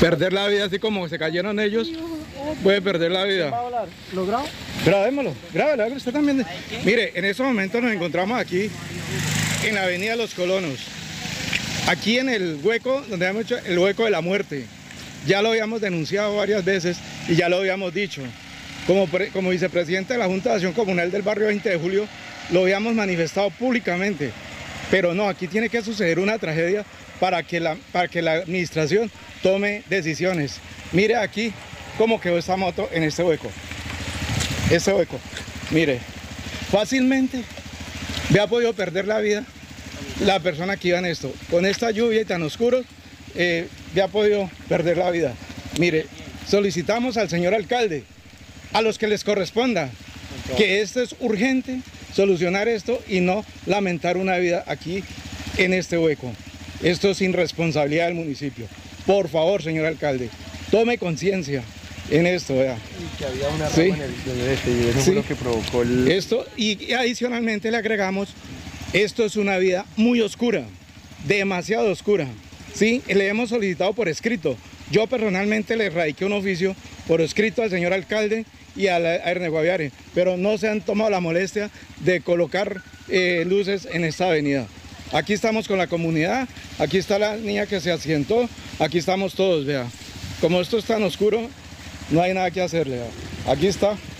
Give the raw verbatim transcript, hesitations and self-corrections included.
Perder la vida así como se cayeron ellos, puede perder la vida. ¿Va a volar? ¿Lo grabo? Grabémoslo, grábalo, usted también. Mire, en estos momentos nos encontramos aquí en la avenida Los Colonos. Aquí en el hueco, donde hemos hecho el hueco de la muerte. Ya lo habíamos denunciado varias veces y ya lo habíamos dicho. Como, como vicepresidente de la Junta de Acción Comunal del barrio veinte de julio, lo habíamos manifestado públicamente. Pero no, aquí tiene que suceder una tragedia para que la, para que la administración tome decisiones. Mire aquí cómo quedó esta moto en este hueco. Este hueco, mire, fácilmente había podido perder la vida la persona que iba en esto. Con esta lluvia y tan oscuro, eh, había podido perder la vida. Mire, solicitamos al señor alcalde, a los que les corresponda, que esto es urgente, solucionar esto y no lamentar una vida aquí en este hueco. Esto es irresponsabilidad del municipio. Por favor, señor alcalde, tome conciencia en esto, vea. Y que había una rama Sí. en el, en este, y eso Sí. fue lo que provocó el... Esto, y adicionalmente le agregamos, esto es una vida muy oscura, demasiado oscura. Sí, le hemos solicitado por escrito. Yo personalmente le radiqué un oficio por escrito al señor alcalde y a, la, a Ernest Guaviare, pero no se han tomado la molestia de colocar eh, luces en esta avenida. Aquí estamos con la comunidad, aquí está la niña que se accidentó, aquí estamos todos, vea. Como esto es tan oscuro, no hay nada que hacerle, vea. Aquí está.